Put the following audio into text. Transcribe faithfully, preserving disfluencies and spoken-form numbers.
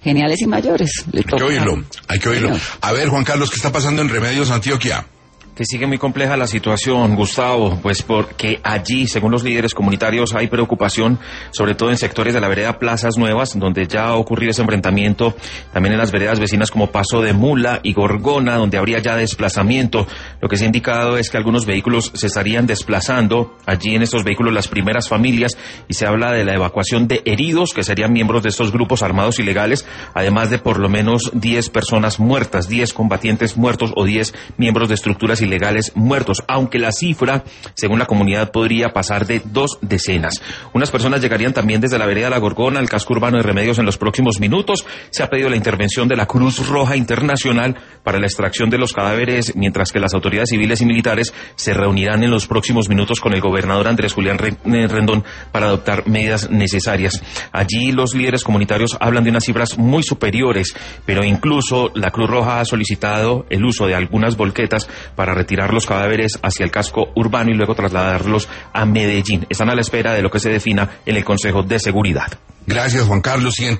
geniales y mayores. Hay que oírlo, hay que oírlo. A ver, Juan Carlos, ¿qué está pasando en Remedios, Antioquia? Que sigue muy compleja la situación, Gustavo, pues porque allí, según los líderes comunitarios, hay preocupación, sobre todo en sectores de la vereda Plazas Nuevas, donde ya ha ocurrido ese enfrentamiento, también en las veredas vecinas como Paso de Mula y Gorgona, donde habría ya desplazamiento. Lo que se ha indicado es que algunos vehículos se estarían desplazando, allí en estos vehículos las primeras familias, y se habla de la evacuación de heridos, que serían miembros de estos grupos armados ilegales, además de por lo menos diez personas muertas, diez combatientes muertos o diez miembros de estructuras ilegales muertos, aunque la cifra, según la comunidad, podría pasar de dos decenas. Unas personas llegarían también desde la vereda La Gorgona al casco urbano de Remedios en los próximos minutos. Se ha pedido la intervención de la Cruz Roja Internacional para la extracción de los cadáveres, mientras que las autoridades civiles y militares se reunirán en los próximos minutos con el gobernador Andrés Julián Rendón para adoptar medidas necesarias. Allí los líderes comunitarios hablan de unas cifras muy superiores, pero incluso la Cruz Roja ha solicitado el uso de algunas volquetas para retirar los cadáveres hacia el casco urbano y luego trasladarlos a Medellín. Están a la espera de lo que se defina en el Consejo de Seguridad. Gracias, Juan Carlos.